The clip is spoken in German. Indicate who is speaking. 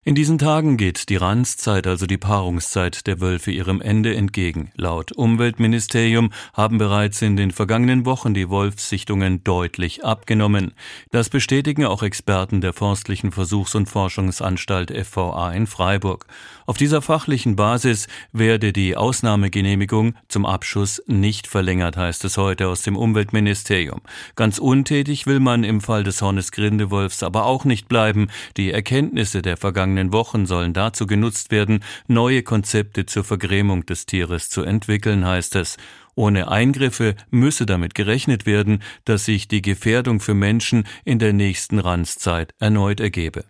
Speaker 1: In diesen Tagen geht die Ranzzeit, also die Paarungszeit der Wölfe, ihrem Ende entgegen. Laut Umweltministerium haben bereits in den vergangenen Wochen die Wolfssichtungen deutlich abgenommen. Das bestätigen auch Experten der Forstlichen Versuchs- und Forschungsanstalt FVA in Freiburg. Auf dieser fachlichen Basis werde die Ausnahmegenehmigung zum Abschuss nicht verlängert, heißt es heute aus dem Umweltministerium. Ganz untätig will man im Fall des Hornis-Grindewolfs aber auch nicht bleiben. Die Erkenntnisse der vergangenen Wochen sollen dazu genutzt werden, neue Konzepte zur Vergrämung des Tieres zu entwickeln, heißt es. Ohne Eingriffe müsse damit gerechnet werden, dass sich die Gefährdung für Menschen in der nächsten Ranzzeit erneut ergebe.